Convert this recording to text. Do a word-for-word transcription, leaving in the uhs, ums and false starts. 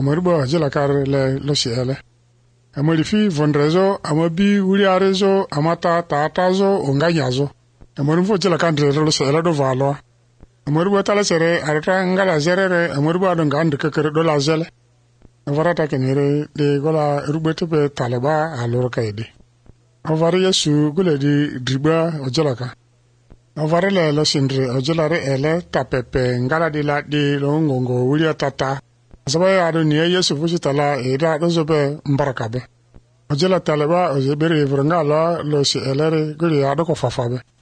amaribo ajela kar le lo siele amari fi vondrezo amabi wuri arezo amata tatazo onganyazo amari fo jela kan lo siele do valo amaribo tala sere arata ngala zerere amaribo ado ngande kekere do la zele avarata kenere de gola rubete be talaba alor kayde avari yesu gule di driba ojelaka avare le lo sindre ojelare ele tapepe ngala di la di lo ngongo wuri tata asaba ado ni yesu fuji tala eda do zobe mbarakabe ojela talaba ojebere vranga la lo si elere gule ado ko fafabe